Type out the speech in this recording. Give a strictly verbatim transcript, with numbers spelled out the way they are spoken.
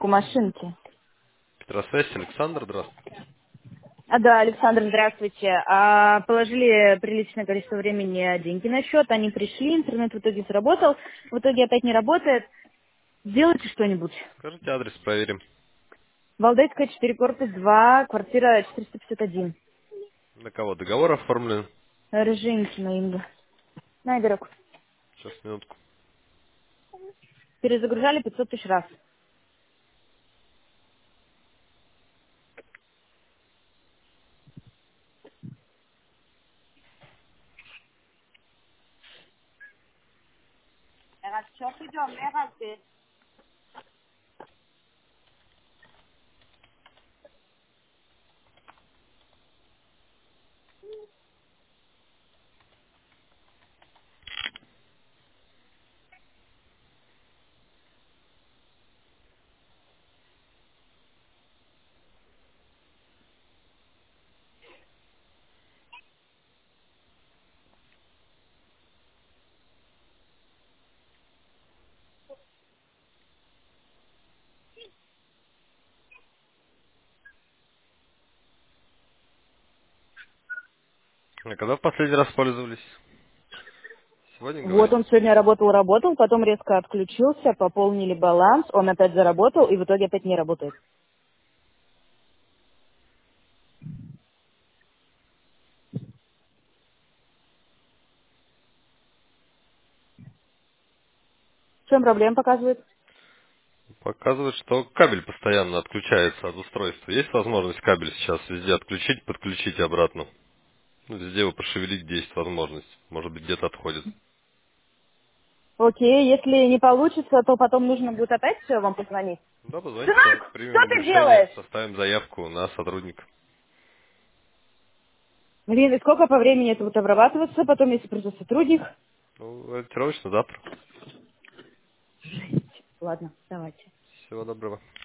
зарядку машинки. Петросвязь, Александр, здравствуйте. А, да, Александр, здравствуйте. А, положили приличное количество времени деньги на счет, они пришли, интернет в итоге сработал, в итоге опять не работает. Сделайте что-нибудь. Скажите адрес, проверим. Валдайская, четыре, корпус два, квартира четыреста пятьдесят один. На кого договор оформлен? Рыжинкина Инга. На, игрок. Сейчас, минутку. Перезагружали пятьсот тысяч раз. А когда в последний раз пользовались? Сегодня Вот говорите? он сегодня работал-работал, потом резко отключился, пополнили баланс, он опять заработал и в итоге опять не работает. В чем проблема показывает? Показывает, что кабель постоянно отключается от устройства. Есть возможность кабель сейчас везде отключить, подключить обратно? Ну, везде его пошевелить, где есть возможность. Может быть, где-то отходит. Окей, если не получится, то потом нужно будет опять все вам позвонить. Да, позвоните, давайте Сынок, что примем ты решение, делаешь? составим заявку на сотрудника. Блин, и сколько по времени это будет обрабатываться, потом, если придет сотрудник? Ну, ориентировочно завтра. Ладно, давайте. Всего доброго.